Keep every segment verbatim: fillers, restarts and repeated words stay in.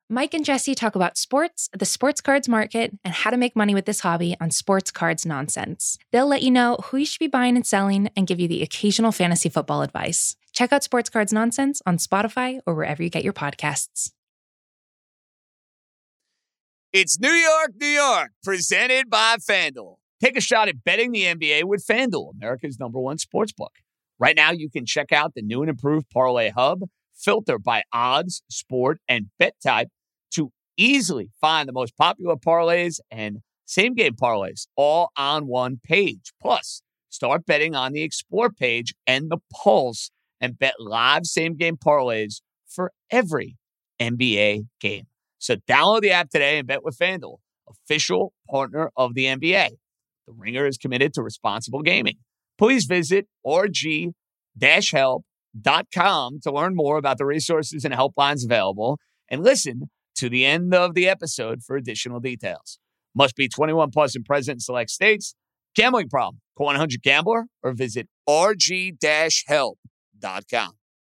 Mike and Jesse talk about sports, the sports cards market, and how to make money with this hobby on Sports Cards Nonsense. They'll let you know who you should be buying and selling and give you the occasional fantasy football advice. Check out Sports Cards Nonsense on Spotify or wherever you get your podcasts. It's New York, New York, presented by FanDuel. Take a shot at betting the N B A with FanDuel, America's number one sportsbook. Right now, you can check out the new and improved Parlay Hub, filter by odds, sport, and bet type to easily find the most popular parlays and same-game parlays all on one page. Plus, start betting on the Explore page and the Pulse and bet live same-game parlays for every N B A game. So download the app today and bet with FanDuel, official partner of the N B A. The Ringer is committed to responsible gaming. Please visit r g dash help dot com to learn more about the resources and helplines available and listen to the end of the episode for additional details. Must be twenty-one plus and present in select states. Gambling problem? Call one hundred gambler or visit r g dash help dot com.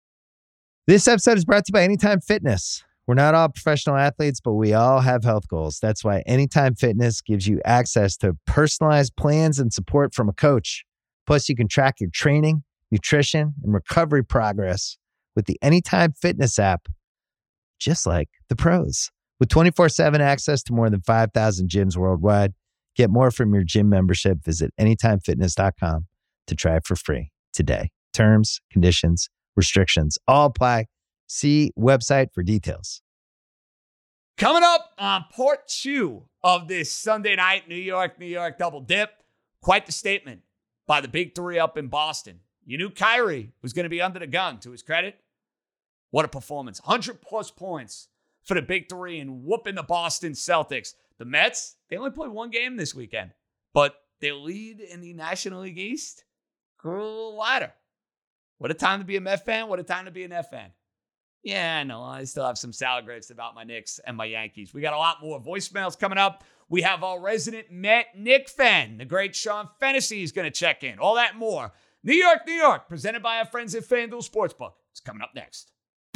This episode is brought to you by Anytime Fitness. We're not all professional athletes, but we all have health goals. That's why Anytime Fitness gives you access to personalized plans and support from a coach. Plus, you can track your training, nutrition, and recovery progress with the Anytime Fitness app, just like the pros. With twenty-four seven access to more than five thousand gyms worldwide, get more from your gym membership. Visit anytime fitness dot com to try it for free today. Terms, conditions, restrictions all apply. See website for details. Coming up on part two of this Sunday night New York, New York double dip, quite the statement by the big three up in Boston. You knew Kyrie was going to be under the gun. To his credit, what a performance. one hundred plus points for the big three and whooping the Boston Celtics. The Mets, they only played one game this weekend, but their lead in the National League East grew a little wider. What a time to be a Met fan. What a time to be an F fan. Yeah, I know. I still have some sour grapes about my Knicks and my Yankees. We got a lot more voicemails coming up. We have our resident Met Knick fan, the great Sean Fennessy, is going to check in. All that and more. New York, New York, presented by our friends at FanDuel Sportsbook. It's coming up next.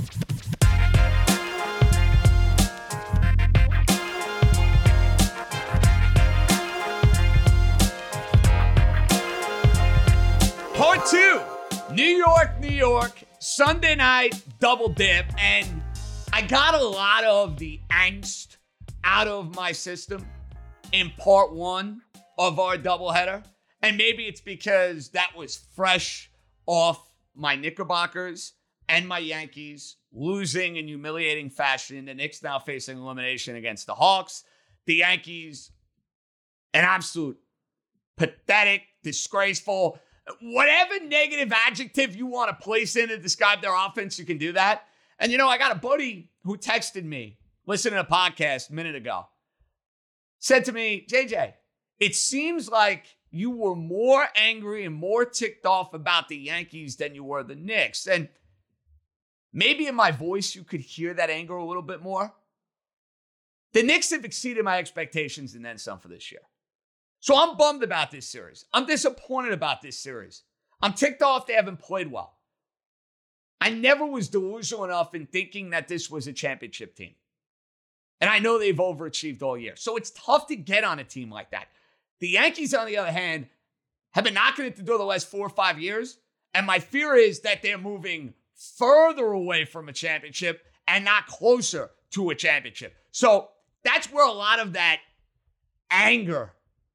Part two, New York, New York, Sunday night double dip. And I got a lot of the angst out of my system in part one of our doubleheader. And maybe it's because that was fresh off my Knickerbockers and my Yankees losing in humiliating fashion. The Knicks now facing elimination against the Hawks. The Yankees, an absolute pathetic, disgraceful, whatever negative adjective you want to place in to describe their offense, you can do that. And, you know, I got a buddy who texted me, listening to a podcast a minute ago, said to me, J J, it seems like you were more angry and more ticked off about the Yankees than you were the Knicks. And maybe in my voice, you could hear that anger a little bit more. The Knicks have exceeded my expectations and then some for this year. So I'm bummed about this series. I'm disappointed about this series. I'm ticked off they haven't played well. I never was delusional enough in thinking that this was a championship team. And I know they've overachieved all year. So it's tough to get on a team like that. The Yankees, on the other hand, have been knocking at the door the last four or five years. And my fear is that they're moving further away from a championship and not closer to a championship. So that's where a lot of that anger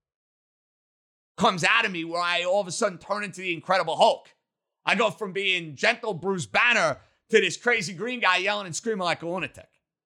comes out of me, where I all of a sudden turn into the Incredible Hulk. I go from being gentle Bruce Banner to this crazy green guy yelling and screaming like a lunatic.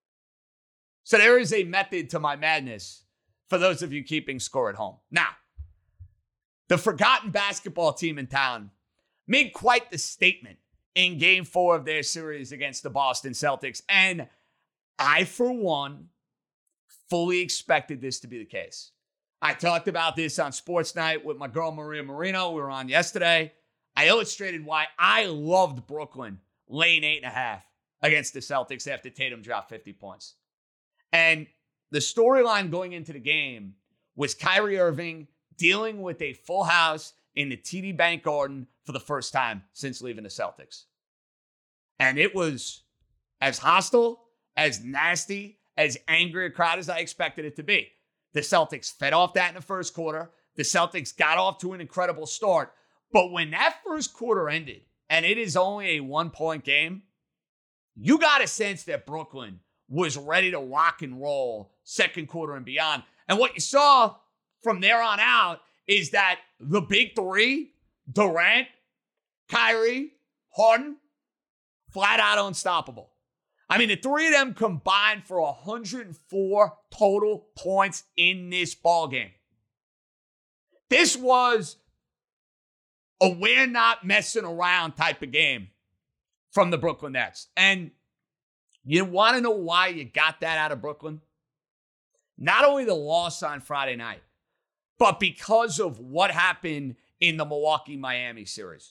So there is a method to my madness for those of you keeping score at home. Now, the forgotten basketball team in town made quite the statement in game four of their series against the Boston Celtics. And I, for one, fully expected this to be the case. I talked about this on Sports Night with my girl Maria Marino. We were on yesterday. I illustrated why I loved Brooklyn laying eight and a half against the Celtics after Tatum dropped fifty points. And the storyline going into the game was Kyrie Irving dealing with a full house in the T D Bank Garden for the first time since leaving the Celtics. And it was as hostile, as nasty, as angry a crowd as I expected it to be. The Celtics fed off that in the first quarter. The Celtics got off to an incredible start. But when that first quarter ended, and it is only a one-point game, you got a sense that Brooklyn was ready to rock and roll second quarter and beyond. And what you saw from there on out is that the big three, Durant, Kyrie, Harden, flat out unstoppable. I mean, the three of them combined for one hundred four total points in this ballgame. This was a we're not messing around type of game from the Brooklyn Nets. And you want to know why you got that out of Brooklyn? Not only the loss on Friday night, but because of what happened in the Milwaukee-Miami series.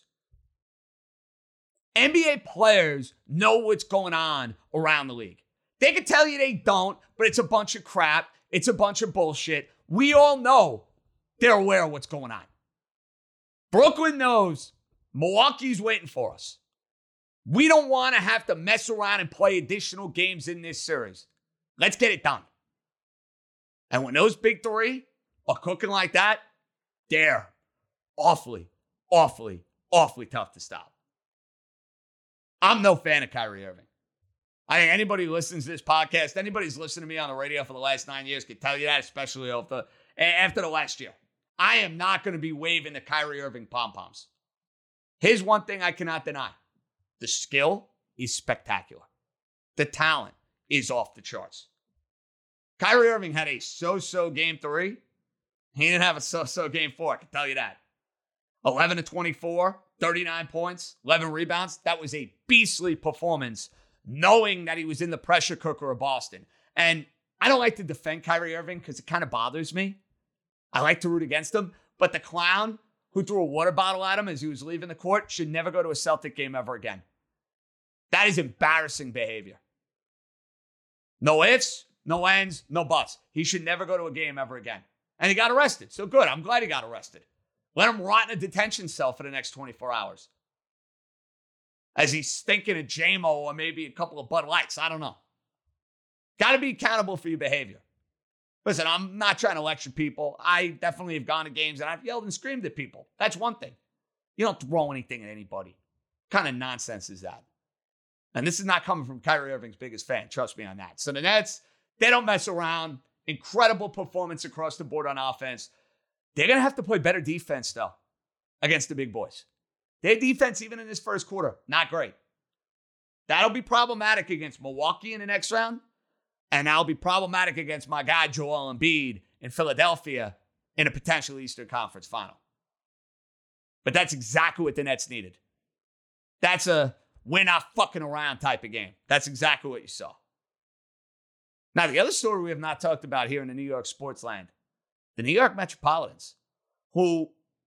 N B A players know what's going on around the league. They can tell you they don't, but it's a bunch of crap. It's a bunch of bullshit. We all know they're aware of what's going on. Brooklyn knows Milwaukee's waiting for us. We don't want to have to mess around and play additional games in this series. Let's get it done. And when those big three are cooking like that, they're awfully, awfully, awfully tough to stop. I'm no fan of Kyrie Irving. I think anybody who listens to this podcast, anybody who's listened to me on the radio for the last nine years can tell you that, especially after, after the last year. I am not going to be waving the Kyrie Irving pom-poms. Here's one thing I cannot deny. The skill is spectacular. The talent is off the charts. Kyrie Irving had a so-so game three. He didn't have a so-so game four, I can tell you that. eleven to twenty-four, thirty-nine points, eleven rebounds. That was a beastly performance, knowing that he was in the pressure cooker of Boston. And I don't like to defend Kyrie Irving because it kind of bothers me. I like to root against him. But the clown who threw a water bottle at him as he was leaving the court should never go to a Celtic game ever again. That is embarrassing behavior. No ifs, no ands, no buts. He should never go to a game ever again. And he got arrested. So good. I'm glad he got arrested. Let him rot in a detention cell for the next twenty-four hours. As he's thinking of J M O or maybe a couple of Bud Lights. I don't know. Got to be accountable for your behavior. Listen, I'm not trying to lecture people. I definitely have gone to games and I've yelled and screamed at people. That's one thing. You don't throw anything at anybody. What kind of nonsense is that? And this is not coming from Kyrie Irving's biggest fan. Trust me on that. So the Nets, they don't mess around. Incredible performance across the board on offense. They're going to have to play better defense, though, against the big boys. Their defense, even in this first quarter, not great. That'll be problematic against Milwaukee in the next round. And that'll be problematic against my guy, Joel Embiid, in Philadelphia in a potential Eastern Conference final. But that's exactly what the Nets needed. That's a we're not fucking around type of game. That's exactly what you saw. Now, the other story we have not talked about here in the New York sports land, the New York Metropolitans, who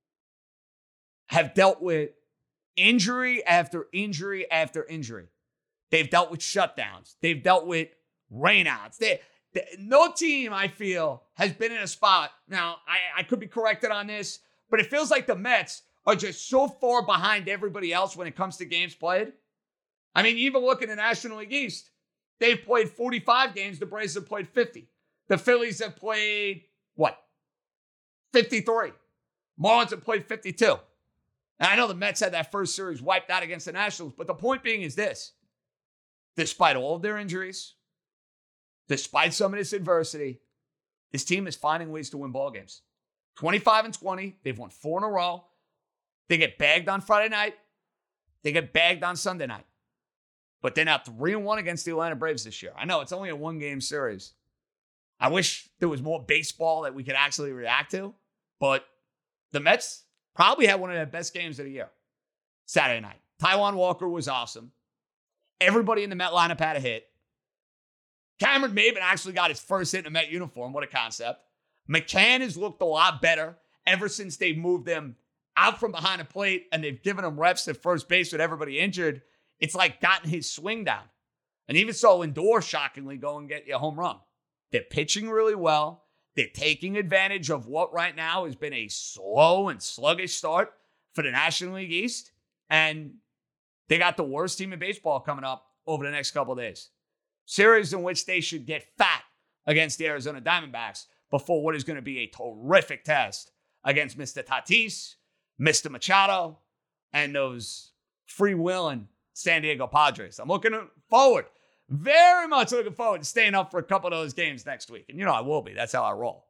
have dealt with injury after injury after injury. They've dealt with shutdowns. They've dealt with rainouts. They, they, no team, I feel, has been in a spot. Now, I, I could be corrected on this, but it feels like the Mets are just so far behind everybody else when it comes to games played. I mean, even look at the National League East. They've played forty-five games. The Braves have played fifty. The Phillies have played, what, fifty-three. Marlins have played fifty-two. Now, I know the Mets had that first series wiped out against the Nationals, but the point being is this. Despite all of their injuries, despite some of this adversity, this team is finding ways to win ball games. twenty-five and twenty. They've won four in a row. They get bagged on Friday night. They get bagged on Sunday night. But they're now three and one against the Atlanta Braves this year. I know it's only a one-game series. I wish there was more baseball that we could actually react to. But the Mets probably had one of their best games of the year Saturday night. Taijuan Walker was awesome. Everybody in the Met lineup had a hit. Cameron Maybin actually got his first hit in a Met uniform. What a concept. McCann has looked a lot better ever since they've moved him out from behind the plate and they've given him reps at first base with everybody injured. It's like gotten his swing down. And even so, Lindor, shockingly, go and get you a home run. They're pitching really well. They're taking advantage of what right now has been a slow and sluggish start for the National League East. And they got the worst team in baseball coming up over the next couple of days. Series in which they should get fat against the Arizona Diamondbacks before what is going to be a terrific test against Mister Tatis, Mister Machado, and those free-wheeling San Diego Padres. I'm looking forward, very much looking forward to staying up for a couple of those games next week. And you know I will be. That's how I roll.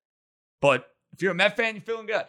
But if you're a Met fan, you're feeling good.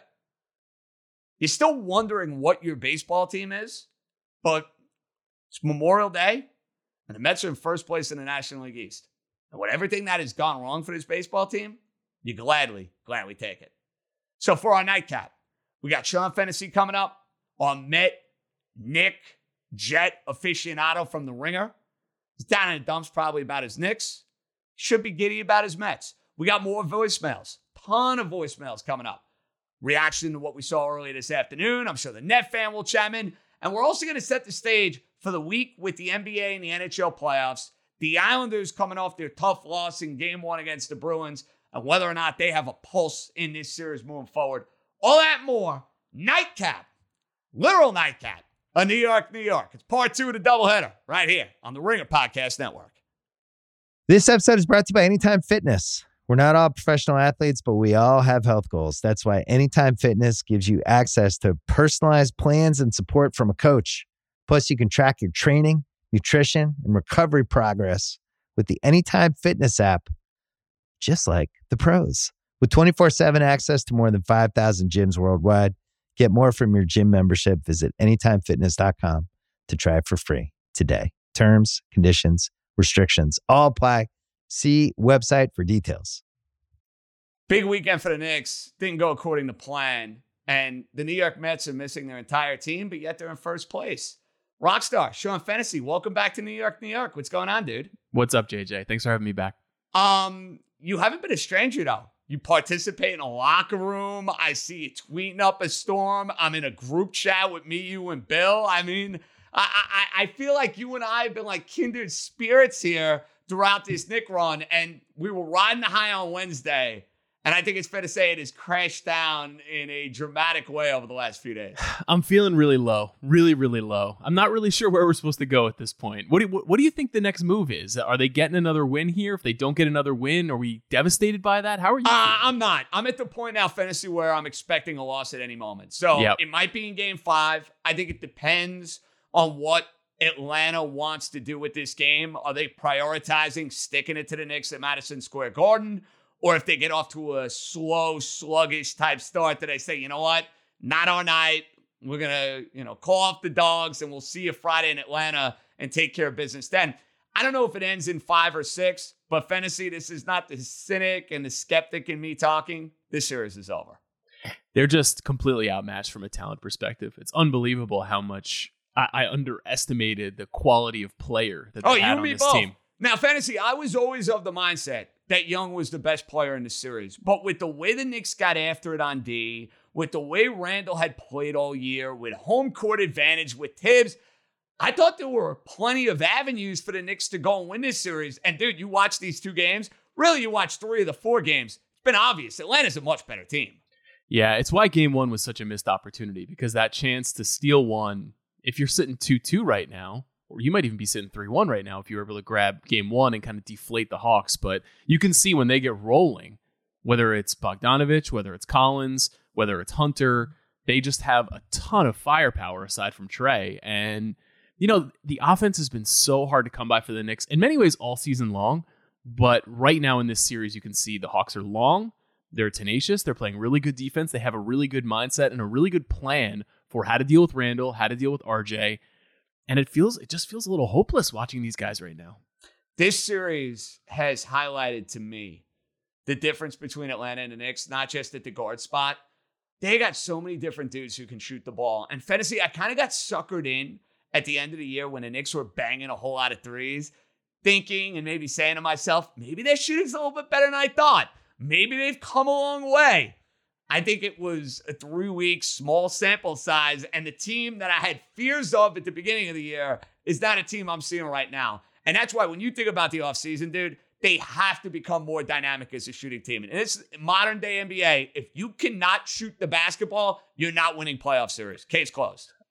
You're still wondering what your baseball team is, but it's Memorial Day, and the Mets are in first place in the National League East. And with everything that has gone wrong for this baseball team, you gladly, gladly take it. So for our nightcap, we got Sean Fennessy coming up, our Met Nick Jet aficionado from The Ringer. He's down in the dumps probably about his Knicks. Should be giddy about his Mets. We got more voicemails. Ton of voicemails coming up. Reaction to what we saw earlier this afternoon. I'm sure the Net fan will chime in. And we're also going to set the stage for the week with the N B A and the N H L playoffs. The Islanders coming off their tough loss in game one against the Bruins, and whether or not they have a pulse in this series moving forward. All that more. Nightcap. Literal nightcap. A New York, New York. It's part two of the doubleheader right here on the Ringer Podcast Network. This episode is brought to you by Anytime Fitness. We're not all professional athletes, but we all have health goals. That's why Anytime Fitness gives you access to personalized plans and support from a coach. Plus, you can track your training, nutrition, and recovery progress with the Anytime Fitness app, just like the pros. With twenty-four seven access to more than five thousand gyms worldwide, get more from your gym membership. Visit anytime fitness dot com to try it for free today. Terms, conditions, restrictions all apply. See website for details. Big weekend for the Knicks. Didn't go according to plan. And the New York Mets are missing their entire team, but yet they're in first place. Rockstar, Sean Fennessy, welcome back to New York, New York. What's going on, dude? What's up, J J? Thanks for having me back. Um, you haven't been a stranger, though. You participate in a locker room. I see you tweeting up a storm. I'm in a group chat with me, you, and Bill. I mean, I, I, I feel like you and I have been like kindred spirits here throughout this Knick run, and we were riding the high on Wednesday, and I think it's fair to say it has crashed down in a dramatic way over the last few days. I'm feeling really low, really, really low. I'm not really sure where we're supposed to go at this point. What do you, what do you think the next move is? Are they getting another win here? If they don't get another win, are we devastated by that? How are you? Uh, I'm not. I'm at the point now, Fantasy, where I'm expecting a loss at any moment. So yep. It might be in game five. I think it depends on what Atlanta wants to do with this game. Are they prioritizing sticking it to the Knicks at Madison Square Garden? Or if they get off to a slow, sluggish type start, that they say, you know what, not our night. We're going to, you know, call off the dogs and we'll see you Friday in Atlanta and take care of business then. I don't know if it ends in five or six, but Fantasy, this is not the cynic and the skeptic in me talking. This series is over. They're just completely outmatched from a talent perspective. It's unbelievable how much I, I underestimated the quality of player that they oh, had you on me this both. team. Now, Fantasy, I was always of the mindset that Young was the best player in the series. But with the way the Knicks got after it on D, with the way Randall had played all year, with home court advantage, with Tibbs, I thought there were plenty of avenues for the Knicks to go and win this series. And, dude, you watch these two games. Really, you watch three of the four games. It's been obvious. Atlanta's a much better team. Yeah, it's why game one was such a missed opportunity, because that chance to steal one, if you're sitting two two right now, or you might even be sitting three one right now if you were able to grab game one and kind of deflate the Hawks. But you can see when they get rolling, whether it's Bogdanovich, whether it's Collins, whether it's Hunter, they just have a ton of firepower aside from Trey. And, you know, the offense has been so hard to come by for the Knicks in many ways all season long. But right now in this series, you can see the Hawks are long. They're tenacious. They're playing really good defense. They have a really good mindset and a really good plan for how to deal with Randall, how to deal with R J. And it feels, it just feels a little hopeless watching these guys right now. This series has highlighted to me the difference between Atlanta and the Knicks, not just at the guard spot. They got so many different dudes who can shoot the ball. And Fantasy, I kind of got suckered in at the end of the year when the Knicks were banging a whole lot of threes, thinking and maybe saying to myself, maybe their shooting's a little bit better than I thought. Maybe they've come a long way. I think it was a three-week small sample size, and the team that I had fears of at the beginning of the year is not a team I'm seeing right now. And that's why when you think about the offseason, dude, they have to become more dynamic as a shooting team. And it's modern-day N B A. If you cannot shoot the basketball, you're not winning playoff series. Case closed.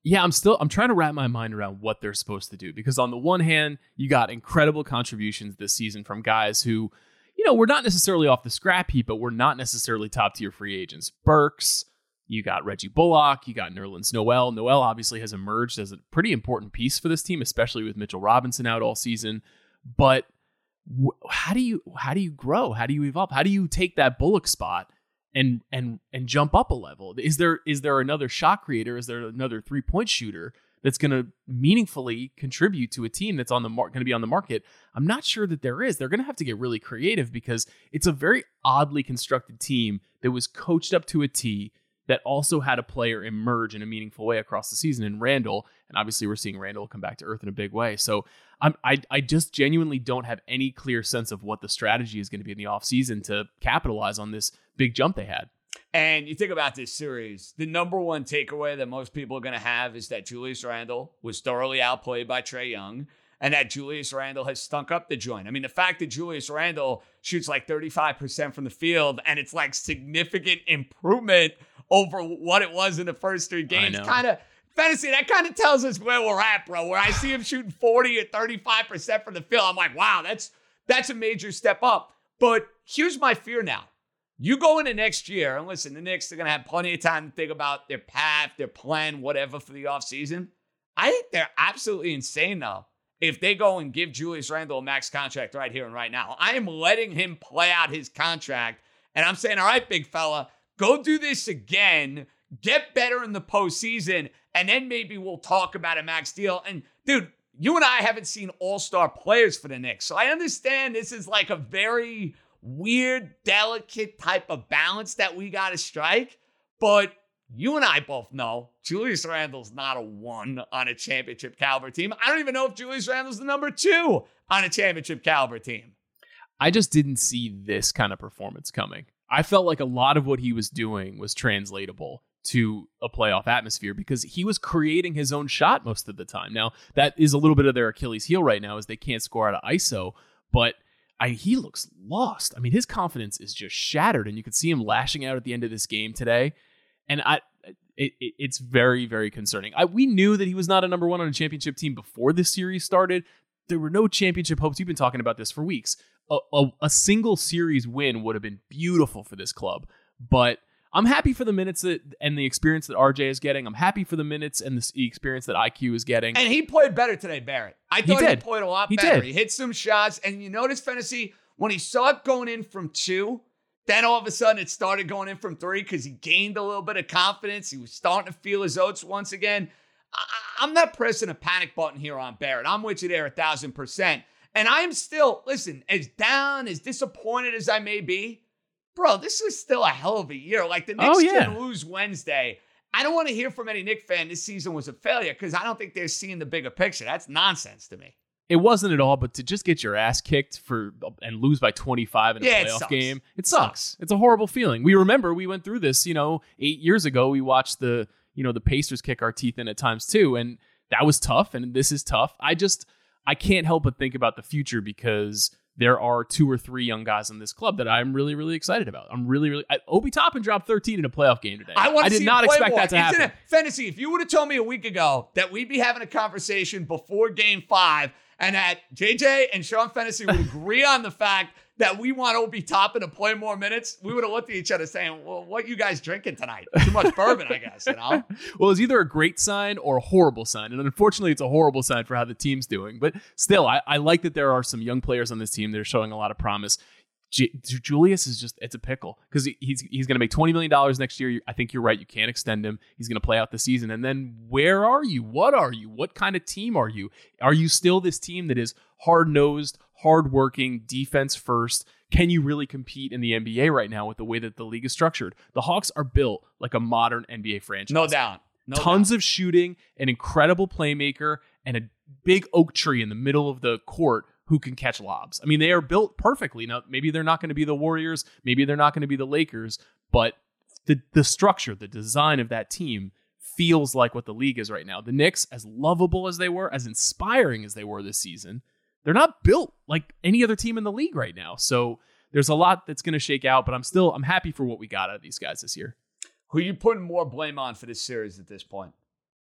Yeah, I'm still I'm trying to wrap my mind around what they're supposed to do, because on the one hand, you got incredible contributions this season from guys who, you know, we're not necessarily off the scrap heap, but we're not necessarily top tier free agents. Burks, you got Reggie Bullock, you got Nerlens Noel. Noel obviously has emerged as a pretty important piece for this team, especially with Mitchell Robinson out all season. But wh- how do you how do you grow? How do you evolve? How do you take that Bullock spot and and and jump up a level? Is there is there another shot creator? Is there another three-point shooter that's going to meaningfully contribute to a team that's on the mar- going to be on the market? I'm not sure that there is. They're going to have to get really creative, because it's a very oddly constructed team that was coached up to a T, that also had a player emerge in a meaningful way across the season in Randall. And obviously we're seeing Randall come back to earth in a big way. So I'm, I I just genuinely don't have any clear sense of what the strategy is going to be in the offseason to capitalize on this big jump they had. And you think about this series, the number one takeaway that most people are going to have is that Julius Randle was thoroughly outplayed by Trae Young, and that Julius Randle has stunk up the joint. I mean, the fact that Julius Randle shoots like thirty-five percent from the field, and it's like significant improvement over what it was in the first three games, kind of fantasy, that kind of tells us where we're at, bro. Where I see him shooting forty or thirty-five percent from the field, I'm like, wow, that's that's a major step up. But here's my fear now. You go into next year, and listen, the Knicks are going to have plenty of time to think about their path, their plan, whatever for the offseason. I think they're absolutely insane, though, if they go and give Julius Randle a max contract right here and right now. I am letting him play out his contract, and I'm saying, all right, big fella, go do this again, get better in the postseason, and then maybe we'll talk about a max deal. And, dude, you and I haven't seen all-star players for the Knicks, so I understand this is like a very weird, delicate type of balance that we got to strike. But you and I both know Julius Randle's not a one on a championship caliber team. I don't even know if Julius Randle's the number two on a championship caliber team. I just didn't see this kind of performance coming. I felt like a lot of what he was doing was translatable to a playoff atmosphere, because he was creating his own shot most of the time. Now, that is a little bit of their Achilles heel right now, is they can't score out of I S O, but I, he looks lost. I mean, his confidence is just shattered, and you could see him lashing out at the end of this game today. And I, it, it, it's very, very concerning. I, we knew that he was not a number one on a championship team before this series started. There were no championship hopes. You've been talking about this for weeks. A, a, a single series win would have been beautiful for this club. But I'm happy for the minutes that and the experience that R J is getting. I'm happy for the minutes and the experience that I Q is getting. And he played better today, Barrett. I thought he, he played a lot he better. Did. He hit some shots. And you notice, Fantasy, when he saw it going in from two, then all of a sudden it started going in from three because he gained a little bit of confidence. He was starting to feel his oats once again. I, I'm not pressing a panic button here on Barrett. I'm with you there a thousand percent. And I'm still, listen, as down, as disappointed as I may be, bro, this is still a hell of a year. Like, the Knicks oh, yeah. can lose Wednesday. I don't want to hear from any Knicks fan this season was a failure, because I don't think they're seeing the bigger picture. That's nonsense to me. It wasn't at all, but to just get your ass kicked for and lose by twenty-five in a yeah, playoff it game, it sucks. sucks. It's a horrible feeling. We remember we went through this, you know, eight years ago. We watched the, you know, the Pacers kick our teeth in at times too, and that was tough, and this is tough. I just, I can't help but think about the future, because there are two or three young guys in this club that I'm really, really excited about. I'm really, really. I, Obi Toppin dropped thirteen in a playoff game today. I, want I to did see not him play expect more. that to It's happen. In a, Fantasy, if you would have told me a week ago that we'd be having a conversation before Game Five, and that J J and Sean Fantasy would agree on the fact that we want Obi Toppin to play more minutes, we would have looked at each other saying, well, what you guys drinking tonight? Too much bourbon, I guess, you know? Well, it's either a great sign or a horrible sign. And unfortunately, it's a horrible sign for how the team's doing. But still, I, I like that there are some young players on this team that are showing a lot of promise. J- Julius is just, it's a pickle, because he's he's going to make twenty million dollars next year. I think you're right. You can't extend him. He's going to play out the season. And then where are you? What are you? What kind of team are you? Are you still this team that is hard-nosed, hard-working, defense first? Can you really compete in the N B A right now with the way that the league is structured? The Hawks are built like a modern N B A franchise. No doubt. No Tons doubt. of shooting, an incredible playmaker, and a big oak tree in the middle of the court who can catch lobs. I mean, they are built perfectly. Now, maybe they're not going to be the Warriors. Maybe they're not going to be the Lakers. But the the structure, the design of that team feels like what the league is right now. The Knicks, as lovable as they were, as inspiring as they were this season, they're not built like any other team in the league right now. So there's a lot that's going to shake out, but I'm still, I'm happy for what we got out of these guys this year. Who are you putting more blame on for this series at this point?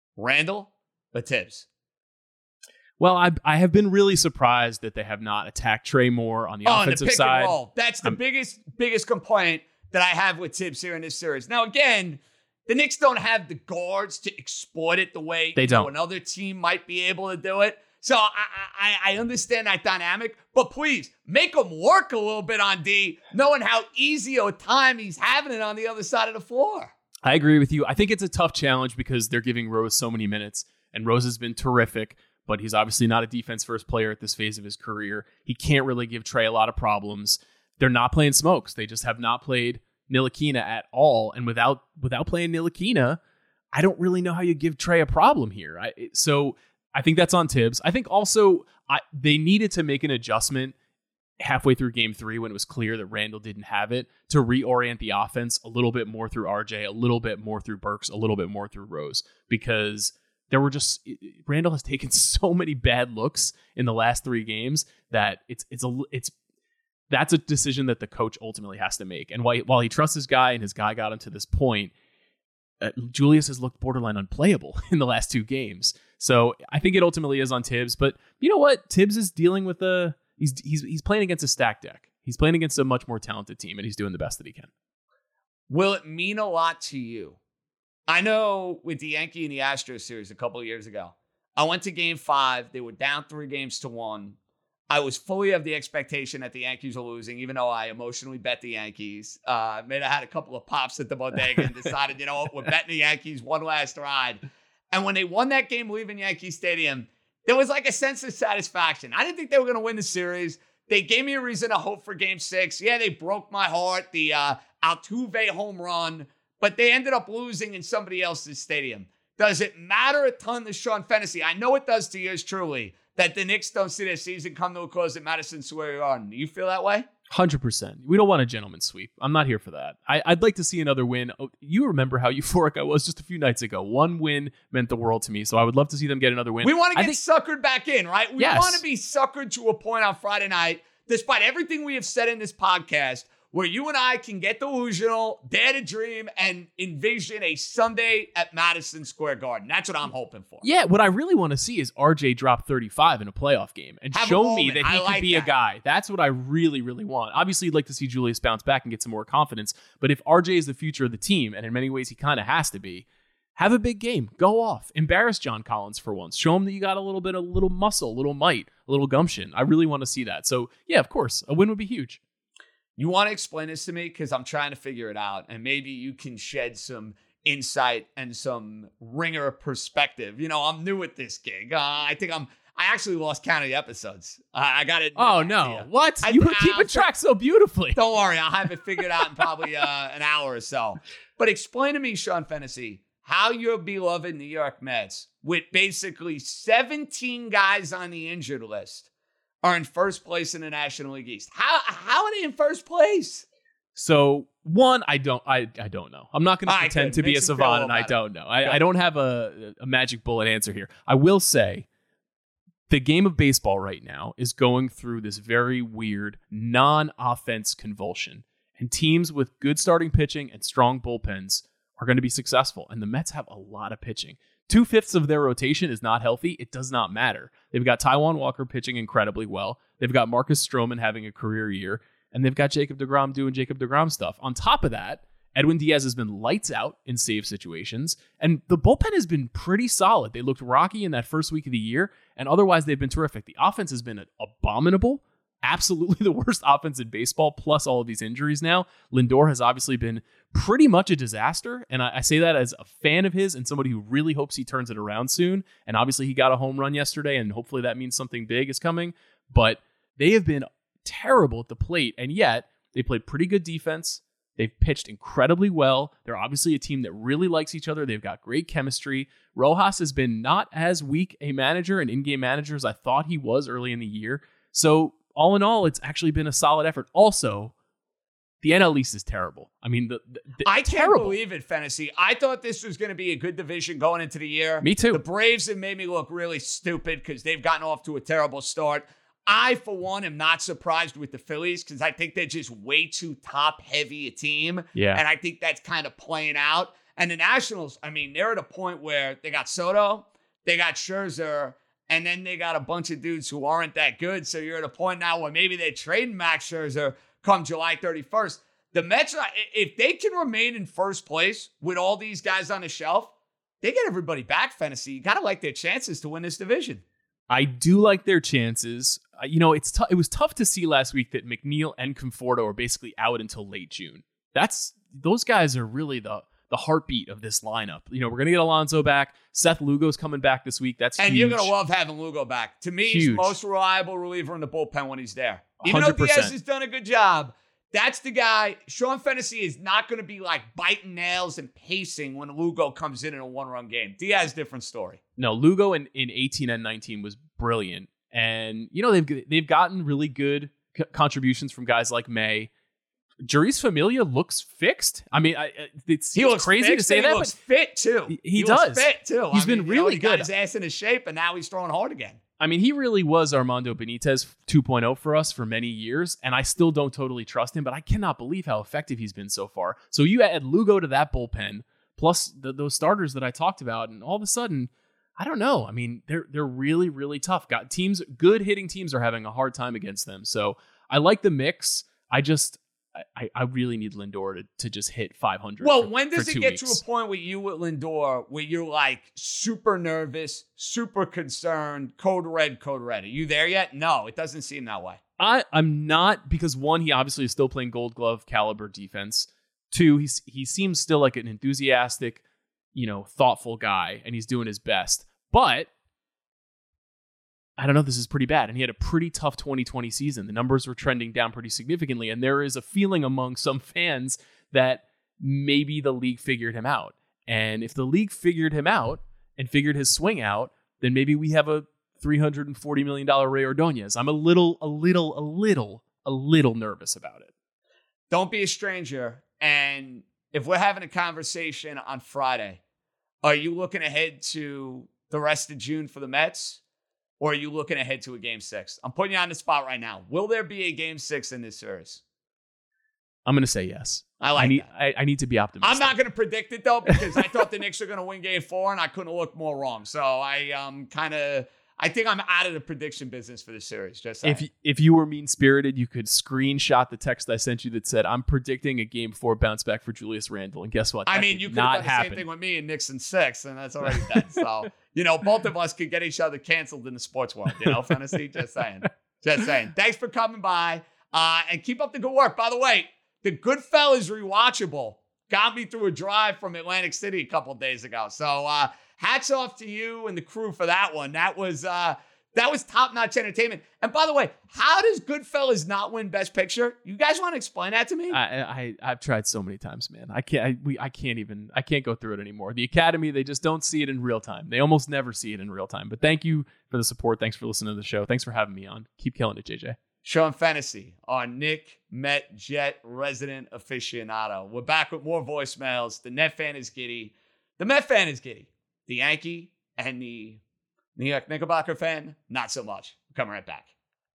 Randall or Tibbs? Well, I I have been really surprised that they have not attacked Trey more on the oh, offensive the pick side. And roll. That's the I'm, biggest biggest complaint that I have with Tibbs here in this series. Now, again, the Knicks don't have the guards to exploit it the way they don't. Know, another team might be able to do it. So I, I I understand that dynamic, but please make him work a little bit on D, knowing how easy a time he's having it on the other side of the floor. I agree with you. I think it's a tough challenge because they're giving Rose so many minutes, and Rose has been terrific, but he's obviously not a defense-first player at this phase of his career. He can't really give Trey a lot of problems. They're not playing smokes. They just have not played Ntilikina at all, and without without playing Ntilikina, I don't really know how you give Trey a problem here. I, so I think that's on Tibbs. I think also I, they needed to make an adjustment halfway through game three when it was clear that Randall didn't have it to reorient the offense a little bit more through R J, a little bit more through Burks, a little bit more through Rose, because there were just Randall has taken so many bad looks in the last three games that it's it's a it's that's a decision that the coach ultimately has to make. And while while he trusts his guy and his guy got him to this point, uh, Julius has looked borderline unplayable in the last two games. So I think it ultimately is on Tibbs. But you know what? Tibbs is dealing with a he's he's he's playing against a stacked deck. He's playing against a much more talented team, and he's doing the best that he can. Will it mean a lot to you? I know with the Yankee and the Astros series a couple of years ago, I went to game five. They were down three games to one. I was fully of the expectation that the Yankees were losing, even though I emotionally bet the Yankees. Uh, maybe I had a couple of pops at the bodega and decided, you know what, we're betting the Yankees one last ride. And when they won that game leaving Yankee Stadium, there was like a sense of satisfaction. I didn't think they were going to win the series. They gave me a reason to hope for game six. Yeah, they broke my heart, the uh, Altuve home run, but they ended up losing in somebody else's stadium. Does it matter a ton to Sean Fennessy? I know it does to yours truly, that the Knicks don't see their season come to a close at Madison Square Garden. Do you feel that way? one hundred percent. We don't want a gentleman's sweep. I'm not here for that. I, I'd like to see another win. Oh, you remember how euphoric I was just a few nights ago. One win meant the world to me, so I would love to see them get another win. We want to I get think, suckered back in, right? We yes. want to be suckered to a point on Friday night, despite everything we have said in this podcast, where you and I can get delusional, dare to dream, and envision a Sunday at Madison Square Garden. That's what I'm hoping for. Yeah, what I really want to see is R J drop thirty-five in a playoff game and Have show me that he I can like be that. a guy. That's what I really, really want. Obviously, you'd like to see Julius bounce back and get some more confidence, but if R J is the future of the team, and in many ways he kind of has to be, have a big game. Go off. Embarrass John Collins for once. Show him that you got a little bit of little muscle, a little might, a little gumption. I really want to see that. So, yeah, of course, a win would be huge. You want to explain this to me? Because I'm trying to figure it out. And maybe you can shed some insight and some ringer perspective. You know, I'm new at this gig. Uh, I think I'm, I actually lost count of the episodes. Uh, I got it. Oh, no. What? I, you were I, keeping I, track so beautifully. Don't worry. I'll have it figured out in probably uh, an hour or so. But explain to me, Sean Fennessy, how your beloved New York Mets, with basically seventeen guys on the injured list, are in first place in the National League East. How how are they in first place? So one, I don't, I, I don't know. I'm not going to I pretend could. to be Makes a me feel savant, and I better. don't know. I, I don't have a, a magic bullet answer here. I will say, the game of baseball right now is going through this very weird non-offense convulsion, and teams with good starting pitching and strong bullpens are going to be successful. And the Mets have a lot of pitching. Two-fifths of their rotation is not healthy. It does not matter. They've got Taijuan Walker pitching incredibly well. They've got Marcus Stroman having a career year. And they've got Jacob deGrom doing Jacob deGrom stuff. On top of that, Edwin Diaz has been lights out in save situations. And the bullpen has been pretty solid. They looked rocky in that first week of the year. And otherwise, they've been terrific. The offense has been abominable. Absolutely the worst offense in baseball, plus all of these injuries now. Lindor has obviously been pretty much a disaster. And I, I say that as a fan of his and somebody who really hopes he turns it around soon. And obviously he got a home run yesterday, and hopefully that means something big is coming. But they have been terrible at the plate, and yet they played pretty good defense. They've pitched incredibly well. They're obviously a team that really likes each other. They've got great chemistry. Rojas has been not as weak a manager and in-game manager as I thought he was early in the year. So all in all, it's actually been a solid effort. Also, the N L East is terrible. I mean, the, the, the I terrible. can't believe it, Fennessy. I thought this was going to be a good division going into the year. Me too. The Braves have made me look really stupid because they've gotten off to a terrible start. I, for one, am not surprised with the Phillies because I think they're just way too top-heavy a team. Yeah. And I think that's kind of playing out. And the Nationals, I mean, they're at a point where they got Soto, they got Scherzer, and then they got a bunch of dudes who aren't that good. So you're at a point now where maybe they trade Max Scherzer come July thirty-first. The Mets, if they can remain in first place with all these guys on the shelf, they get everybody back, Fantasy. You got to like their chances to win this division. I do like their chances. Uh, you know, it's t- it was tough to see last week that McNeil and Conforto are basically out until late June. That's those guys are really the the heartbeat of this lineup. You know, we're gonna get Alonso back. Seth Lugo's coming back this week. That's and huge. You're gonna love having Lugo back. To me, Huge. he's the most reliable reliever in the bullpen when he's there. Even one hundred percent. though Diaz has done a good job, that's the guy. Sean Fennessy is not going to be like biting nails and pacing when Lugo comes in in a one-run game. Diaz, different story. No, Lugo in, in eighteen and nineteen was brilliant. And, you know, they've they've gotten really good c- contributions from guys like May. Juri's Familia looks fixed. I mean, I, it's, he it's looks crazy fixed to say and that. He looks but fit, too. He, he, he does. looks fit, too. He's I been mean, really you know, he good. got his ass into shape, and now he's throwing hard again. I mean, he really was Armando Benitez two point oh for us for many years, and I still don't totally trust him, but I cannot believe how effective he's been so far. So you add Lugo to that bullpen, plus the, those starters that I talked about, and all of a sudden, I don't know. I mean, they're they're really, really tough. Got teams, good hitting teams are having a hard time against them. So I like the mix. I just, I, I really need Lindor to, to just hit five hundred. Well, for, when does for it two get weeks. to a point with you with Lindor where you're like super nervous, super concerned, code red, code red? Are you there yet? No, it doesn't seem that way. I, I'm not, because one, he obviously is still playing Gold Glove caliber defense. Two, he's, he seems still like an enthusiastic, you know, thoughtful guy, and he's doing his best. But I don't know, this is pretty bad. And he had a pretty tough twenty twenty season. The numbers were trending down pretty significantly. And there is a feeling among some fans that maybe the league figured him out. And if the league figured him out and figured his swing out, then maybe we have a three hundred forty million dollars Ray Ordonez. I'm a little, a little, a little, a little nervous about it. Don't be a stranger. And if we're having a conversation on Friday, are you looking ahead to the rest of June for the Mets? Or are you looking ahead to a game six? I'm putting you on the spot right now. Will there be a game six in this series? I'm going to say yes. I like I need, that. I, I need to be optimistic. I'm not going to predict it, though, because I thought the Knicks are going to win game four, and I couldn't look more wrong. So I um kind of, I think I'm out of the prediction business for the series. Just saying. If you, if you were mean-spirited, you could screenshot the text I sent you that said, I'm predicting a game four bounce back for Julius Randle. And guess what? I That mean, did you could not have done the happen. same thing with me and Knicks in six, and that's already done. So, you know, both of us could get each other canceled in the sports world, you know, Fantasy? Just saying. Just saying. Thanks for coming by, uh, and keep up the good work. By the way, the Goodfellas rewatchable got me through a drive from Atlantic City a couple of days ago. So uh, hats off to you and the crew for that one. That was uh, that was top-notch entertainment. And by the way, how does Goodfellas not win Best Picture? You guys want to explain that to me? I, I I've tried so many times, man. I can't. I, we. I can't even. I can't go through it anymore. The Academy, they just don't see it in real time. They almost never see it in real time. But thank you for the support. Thanks for listening to the show. Thanks for having me on. Keep killing it, J J. Sean Fennessy, our Nick Met Jet resident aficionado. We're back with more voicemails. The Net fan is giddy. The Met fan is giddy. The Yankee and the New York Knickerbocker fan, not so much. We're coming right back.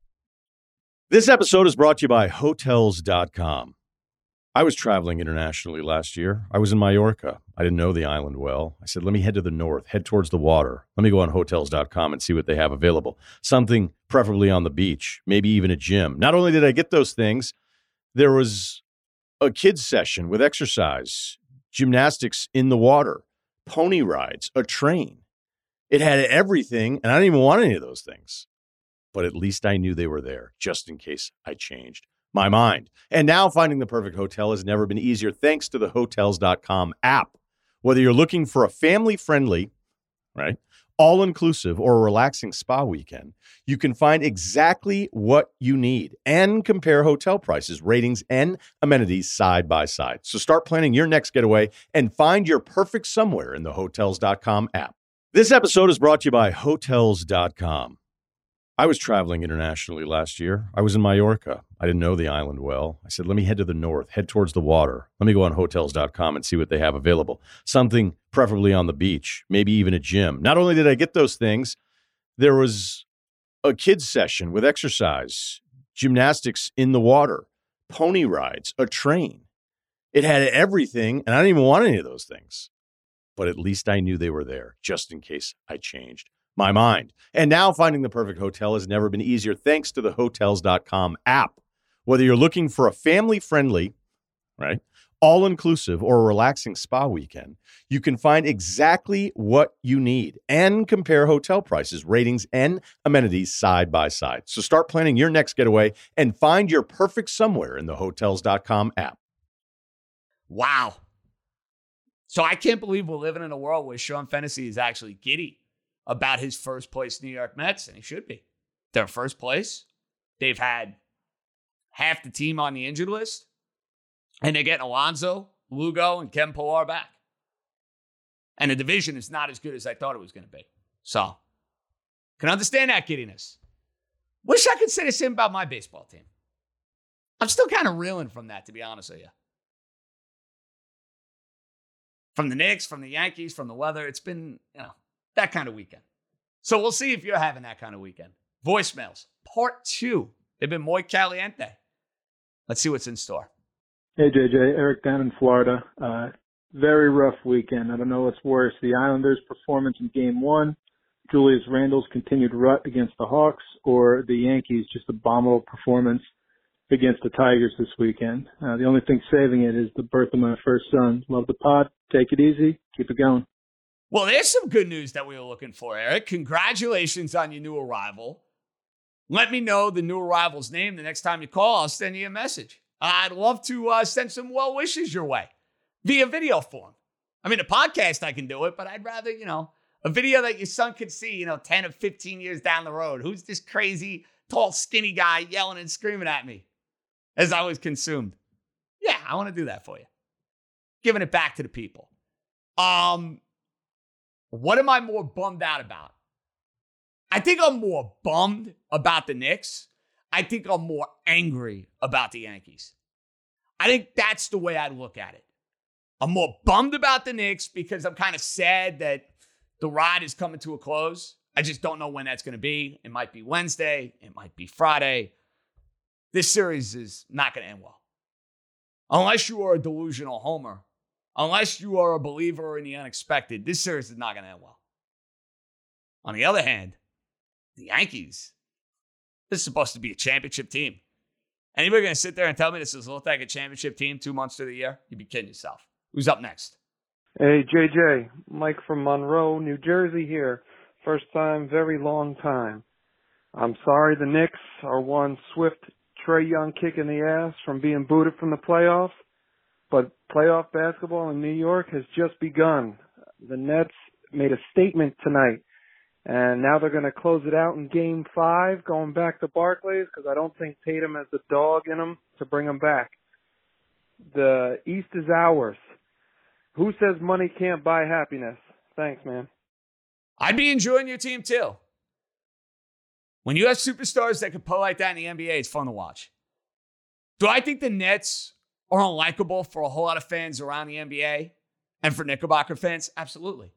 This episode is brought to you by Hotels dot com. I was traveling internationally last year. I was in Mallorca. I didn't know the island well. I said, let me head to the north, head towards the water. Let me go on Hotels dot com and see what they have available. Something preferably on the beach, maybe even a gym. Not only did I get those things, there was a kids session with exercise, gymnastics in the water, pony rides, a train. It had everything, and I didn't even want any of those things. But at least I knew they were there, just in case I changed my mind. And now finding the perfect hotel has never been easier thanks to the Hotels dot com app. Whether you're looking for a family-friendly, right, all-inclusive or a relaxing spa weekend, you can find exactly what you need and compare hotel prices, ratings, and amenities side by side. So start planning your next getaway and find your perfect somewhere in the Hotels dot com app. This episode is brought to you by Hotels dot com. I was traveling internationally last year. I was in Mallorca. I didn't know the island well. I said, let me head to the north, head towards the water. Let me go on Hotels dot com and see what they have available. Something preferably on the beach, maybe even a gym. Not only did I get those things, there was a kids session with exercise, gymnastics in the water, pony rides, a train. It had everything, and I didn't even want any of those things. but at least I knew they were there, just in case I changed my mind. And now finding the perfect hotel has never been easier thanks to the Hotels dot com app. Whether you're looking for a family-friendly, right, all-inclusive or a relaxing spa weekend, you can find exactly what you need and compare hotel prices, ratings, and amenities side by side. So start planning your next getaway and find your perfect somewhere in the Hotels dot com app. Wow. So I can't believe we're living in a world where Sean Fennessy is actually giddy about his first place New York Mets, and he should be. They're first place. They've had half the team on the injured list, and they're getting Alonso, Lugo, and Kevin Pillar back. And the division is not as good as I thought it was going to be. So, can understand that giddiness. Wish I could say the same about my baseball team. I'm still kind of reeling from that, to be honest with you. From the Knicks, from the Yankees, from the weather. It's been, you know, that kind of weekend. So we'll see if you're having that kind of weekend. Voicemails, part two. They've been muy caliente. Let's see what's in store. Hey, J J. Eric down in Florida. Uh, very rough weekend. I don't know what's worse, the Islanders' performance in Game one, Julius Randle's continued rut against the Hawks, or the Yankees' just abominable performance against the Tigers this weekend. Uh, the only thing saving it is the birth of my first son. Love the pod. Take it easy. Keep it going. Well, there's some good news that we were looking for, Eric. Congratulations on your new arrival. Let me know the new arrival's name the next time you call. I'll send you a message. I'd love to uh, send some well wishes your way via video form. I mean, a podcast, I can do it, but I'd rather, you know, a video that your son could see, you know, ten or fifteen years down the road. Who's this crazy, tall, skinny guy yelling and screaming at me as I was consumed? Yeah, I want to do that for you. Giving it back to the people. Um, what am I more bummed out about? I think I'm more bummed about the Knicks. I think I'm more angry about the Yankees. I think that's the way I look at it. I'm more bummed about the Knicks because I'm kind of sad that the ride is coming to a close. I just don't know when that's going to be. It might be Wednesday. It might be Friday. This series is not going to end well. Unless you are a delusional homer, unless you are a believer in the unexpected, this series is not going to end well. On the other hand, the Yankees, this is supposed to be a championship team. Anybody going to sit there and tell me this is looked like a championship team two months to the year? You'd be kidding yourself. Who's up next? Hey, J J. Mike from Monroe, New Jersey here. First time, very long time. I'm sorry the Knicks are one swift Trae Young kick in the ass from being booted from the playoffs, but playoff basketball in New York has just begun. The Nets made a statement tonight, and now they're going to close it out in Game five, going back to Barclays, because I don't think Tatum has the dog in him to bring them back. The East is ours. Who says money can't buy happiness? Thanks, man. I'd be enjoying your team too. When you have superstars that can play like that in the N B A, it's fun to watch. Do I think the Nets are unlikable for a whole lot of fans around the N B A and for Knickerbocker fans? Absolutely.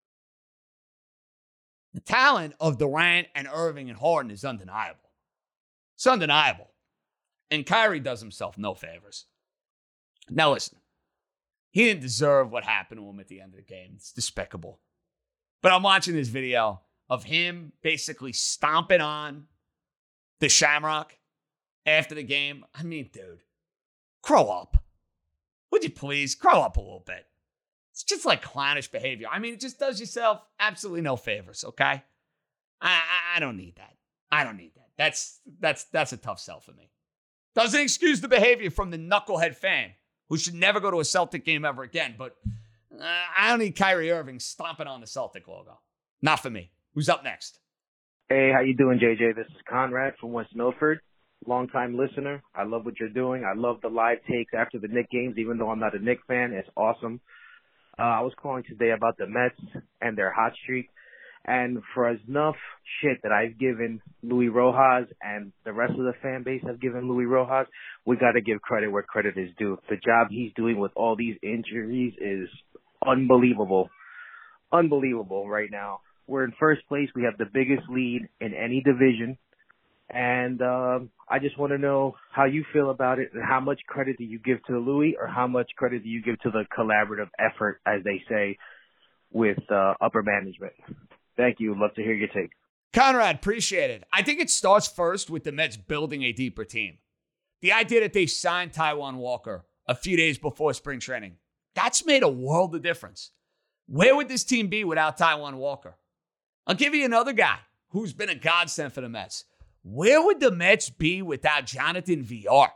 The talent of Durant and Irving and Harden is undeniable. It's undeniable. And Kyrie does himself no favors. Now listen, he didn't deserve what happened to him at the end of the game. It's despicable. But I'm watching this video of him basically stomping on the Shamrock after the game. I mean, dude, grow up. Would you please grow up a little bit? It's just like clownish behavior. I mean, it just does yourself absolutely no favors, okay? I, I, I don't need that. I don't need that. That's, that's, that's a tough sell for me. Doesn't excuse the behavior from the knucklehead fan who should never go to a Celtic game ever again, but uh, I don't need Kyrie Irving stomping on the Celtic logo. Not for me. Who's up next? Hey, how you doing, J J? This is Conrad from West Milford. Longtime listener. I love what you're doing. I love the live takes after the Knicks games, even though I'm not a Knicks fan. It's awesome. Uh, I was calling today about the Mets and their hot streak. And for enough shit that I've given Luis Rojas and the rest of the fan base have given Luis Rojas, we got to give credit where credit is due. The job he's doing with all these injuries is unbelievable. Unbelievable right now. We're in first place. We have the biggest lead in any division. And um, I just want to know how you feel about it and how much credit do you give to Luis or how much credit do you give to the collaborative effort, as they say, with uh, upper management. Thank you. Love to hear your take. Conrad, appreciate it. I think it starts first with the Mets building a deeper team. The idea that they signed Taijuan Walker a few days before spring training, that's made a world of difference. Where would this team be without Taijuan Walker? I'll give you another guy who's been a godsend for the Mets. Where would the Mets be without Jonathan Villar?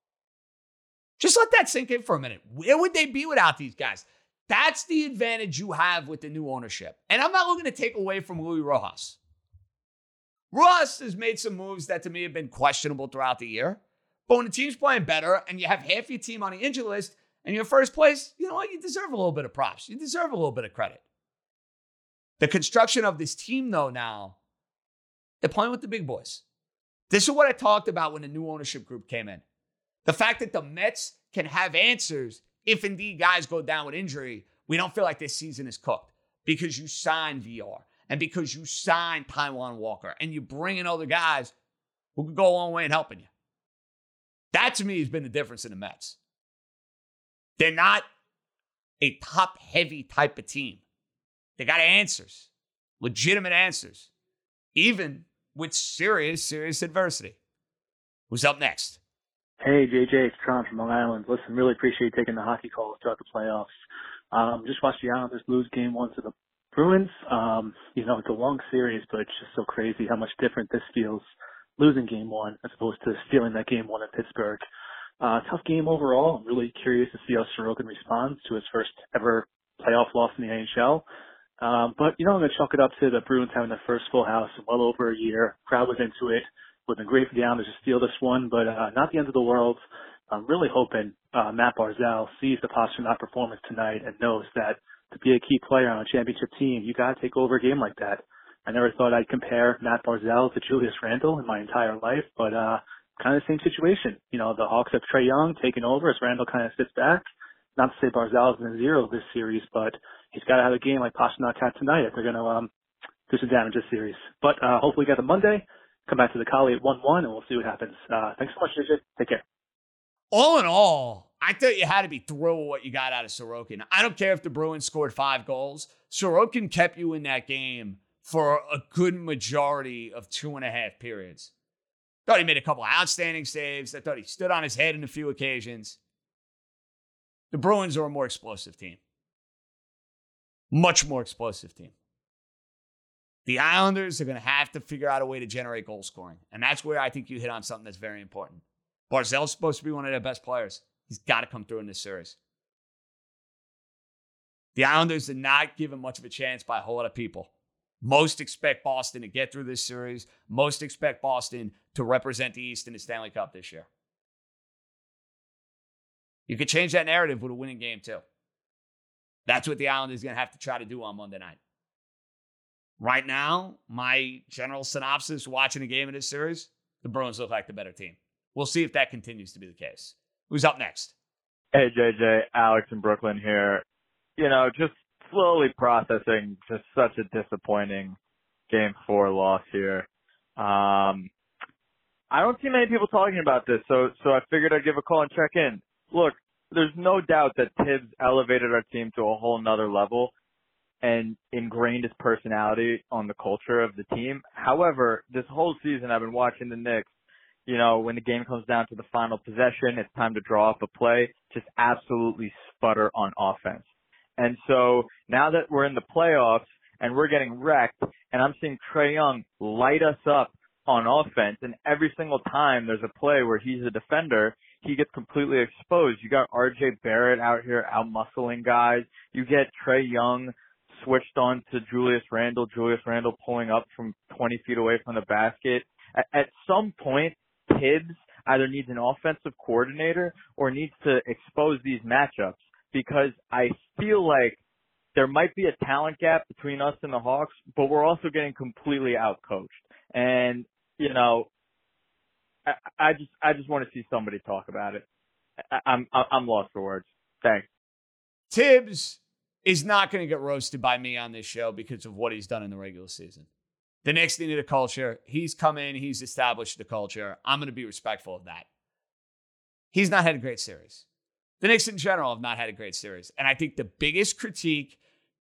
Just let that sink in for a minute. Where would they be without these guys? That's the advantage you have with the new ownership. And I'm not looking to take away from Luis Rojas. Rojas has made some moves that to me have been questionable throughout the year. But when the team's playing better and you have half your team on the injury list and you're first place, you know what? You deserve a little bit of props. You deserve a little bit of credit. The construction of this team, though, now, they're playing with the big boys. This is what I talked about when the new ownership group came in. The fact that the Mets can have answers if indeed guys go down with injury. We don't feel like this season is cooked because you signed V R and because you signed Taijuan Walker and you bring in other guys who can go a long way in helping you. That, to me, has been the difference in the Mets. They're not a top-heavy type of team. They got answers, legitimate answers, even with serious, serious adversity. Who's up next? Hey, J J, it's Tron from Long Island. Listen, really appreciate you taking the hockey calls throughout the playoffs. Um, just watched the Islanders lose game one to the Bruins. Um, you know, it's a long series, but it's just so crazy how much different this feels losing game one as opposed to stealing that game one in Pittsburgh. Uh, tough game overall. I'm really curious to see how Sorokin responds to his first ever playoff loss in the N H L. Um, but, you know, I'm going to chalk it up to the Bruins having their first full house in well over a year. Crowd was into it. Would have been great for the Islanders to steal this one, but uh, not the end of the world. I'm really hoping uh, Matt Barzal sees the posture of that performance tonight and knows that to be a key player on a championship team, you got to take over a game like that. I never thought I'd compare Matt Barzal to Julius Randle in my entire life, but uh, kind of the same situation. You know, the Hawks have Trae Young taking over as Randle kind of sits back. Not to say Barzal is in zero this series, but he's got to have a game like Pasternak had tonight if they're going to um, do some damage this series. But uh, hopefully we got the Monday. Come back to the Collie at one one, and we'll see what happens. Uh, thanks so much, J J. Take care. All in all, I thought you had to be thrilled with what you got out of Sorokin. I don't care if the Bruins scored five goals. Sorokin kept you in that game for a good majority of two and a half periods. Thought he made a couple of outstanding saves. I thought he stood on his head on a few occasions. The Bruins are a more explosive team. Much more explosive team. The Islanders are going to have to figure out a way to generate goal scoring. And that's where I think you hit on something that's very important. Barzal's supposed to be one of their best players. He's got to come through in this series. The Islanders are not given much of a chance by a whole lot of people. Most expect Boston to get through this series. Most expect Boston to represent the East in the Stanley Cup this year. You could change that narrative with a winning game, too. That's what the Islanders are going to have to try to do on Monday night. Right now, my general synopsis watching a game of this series, the Bruins look like the better team. We'll see if that continues to be the case. Who's up next? Hey, J J, Alex in Brooklyn here. You know, just slowly processing just such a disappointing game four loss here. Um, I don't see many people talking about this, so so I figured I'd give a call and check in. Look, there's no doubt that Tibbs elevated our team to a whole nother level and ingrained his personality on the culture of the team. However, this whole season I've been watching the Knicks, you know, when the game comes down to the final possession, it's time to draw up a play, just absolutely sputter on offense. And so now that we're in the playoffs and we're getting wrecked and I'm seeing Trae Young light us up on offense, and every single time there's a play where he's a defender, he gets completely exposed. You got R J Barrett out here out-muscling guys. You get Trae Young switched on to Julius Randle, Julius Randle pulling up from twenty feet away from the basket. At, at some point, Tibbs either needs an offensive coordinator or needs to expose these matchups, because I feel like there might be a talent gap between us and the Hawks, but we're also getting completely outcoached. And, you know, I, I just I just want to see somebody talk about it. I, I'm I'm lost for words. Thanks. Tibbs is not going to get roasted by me on this show because of what he's done in the regular season. The Knicks needed a culture. He's come in. He's established the culture. I'm going to be respectful of that. He's not had a great series. The Knicks in general have not had a great series. And I think the biggest critique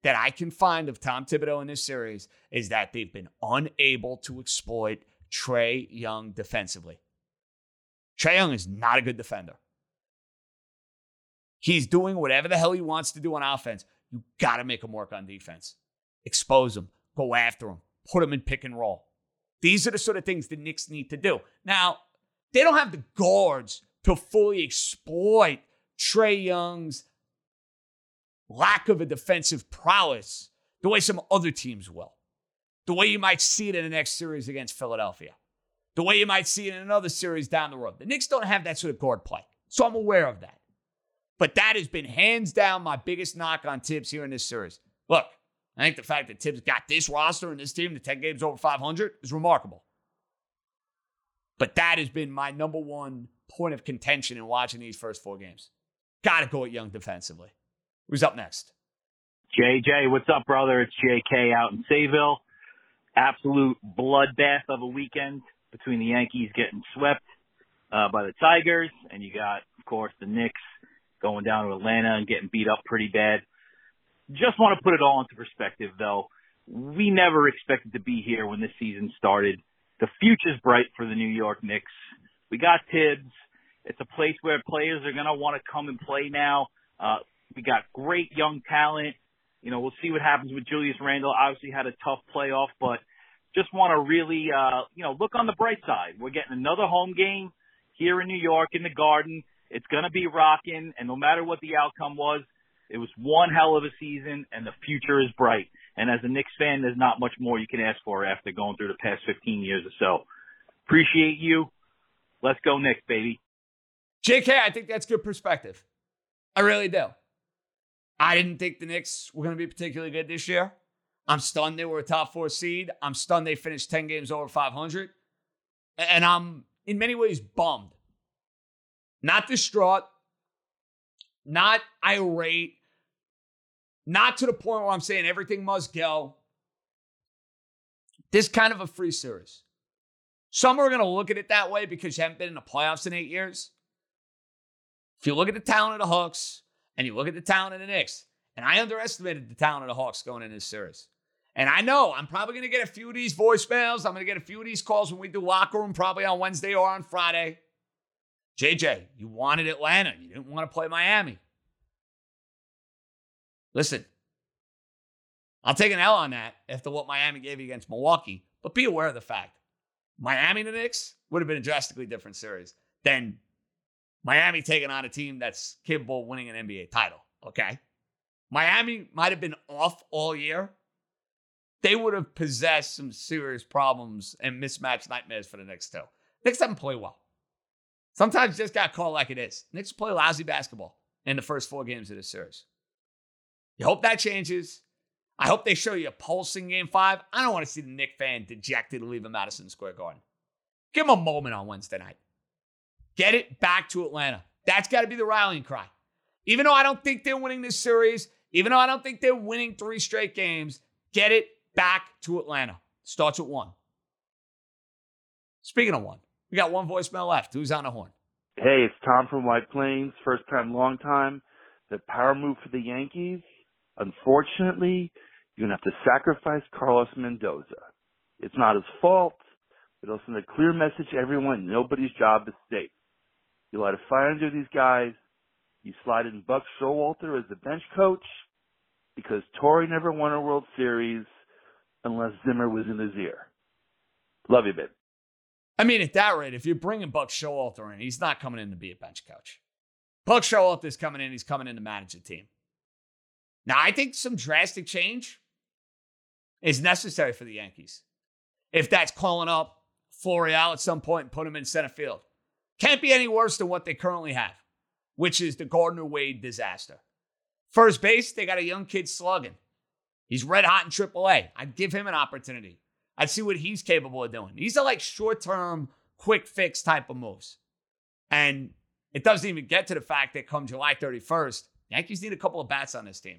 that I can find of Tom Thibodeau in this series is that they've been unable to exploit Trae Young defensively. Trae Young is not a good defender. He's doing whatever the hell he wants to do on offense. You got to make him work on defense. Expose him. Go after him. Put him in pick and roll. These are the sort of things the Knicks need to do. Now, they don't have the guards to fully exploit Trae Young's lack of a defensive prowess the way some other teams will. The way you might see it in the next series against Philadelphia. The way you might see it in another series down the road. The Knicks don't have that sort of guard play. So I'm aware of that. But that has been hands down my biggest knock on Tibbs here in this series. Look, I think the fact that Tibbs got this roster and this team to ten games over five hundred is remarkable. But that has been my number one point of contention in watching these first four games. Got to go at Young defensively. Who's up next? J J, what's up, brother? It's J K out in Sayville. Absolute bloodbath of a weekend between the Yankees getting swept uh, by the Tigers, and you got, of course, the Knicks going down to Atlanta and getting beat up pretty bad. Just want to put it all into perspective, though. We never expected to be here when this season started. The future's bright for the New York Knicks. We got Tibbs. It's a place where players are going to want to come and play now. Uh, we got great young talent. You know, we'll see what happens with Julius Randle. Obviously had a tough playoff, but just want to really, uh, you know, look on the bright side. We're getting another home game here in New York in the Garden. It's going to be rocking, and no matter what the outcome was, it was one hell of a season, and the future is bright. And as a Knicks fan, there's not much more you can ask for after going through the past fifteen years or so. Appreciate you. Let's go Knicks, baby. J K, I think that's good perspective. I really do. I didn't think the Knicks were going to be particularly good this year. I'm stunned they were a top four seed. I'm stunned they finished ten games over five hundred. And I'm, in many ways, bummed. Not distraught. Not irate. Not to the point where I'm saying everything must go. This kind of a free series. Some are going to look at it that way because you haven't been in the playoffs in eight years. If you look at the talent of the Hawks and you look at the talent of the Knicks, and I underestimated the talent of the Hawks going into this series. And I know I'm probably going to get a few of these voicemails. I'm going to get a few of these calls when we do locker room, probably on Wednesday or on Friday. J J, you wanted Atlanta. You didn't want to play Miami. Listen, I'll take an L on that after what Miami gave you against Milwaukee, but be aware of the fact Miami and the Knicks would have been a drastically different series than Miami taking on a team that's capable of winning an N B A title, okay? Miami might have been off all year. They would have possessed some serious problems and mismatched nightmares for the Knicks too. Knicks haven't played well. Sometimes you just got to call it like it is. Knicks play lousy basketball in the first four games of this series. You hope that changes. I hope they show you a pulse in game five. I don't want to see the Knicks fan dejected leaving Madison Square Garden. Give them a moment on Wednesday night. Get it back to Atlanta. That's got to be the rallying cry. Even though I don't think they're winning this series, even though I don't think they're winning three straight games, get it back to Atlanta. Starts at one. Speaking of one, we got one voicemail left. Who's on the horn? Hey, it's Tom from White Plains. First time, long time. The power move for the Yankees. Unfortunately, you're going to have to sacrifice Carlos Mendoza. It's not his fault. It'll send a clear message to everyone. Nobody's job is safe. You light a fire under these guys. You slide in Buck Showalter as the bench coach because Torrey never won a World Series unless Zimmer was in his ear. Love you, babe. I mean, at that rate, if you're bringing Buck Showalter in, he's not coming in to be a bench coach. Buck Showalter's coming in. He's coming in to manage a team. Now, I think some drastic change is necessary for the Yankees. If that's calling up Florial at some point and put him in center field. Can't be any worse than what they currently have, which is the Gardner-Wade disaster. First base, they got a young kid slugging. He's red hot in triple A. I'd give him an opportunity. I'd see what he's capable of doing. These are like short-term, quick fix type of moves. And it doesn't even get to the fact that come July thirty-first, Yankees need a couple of bats on this team.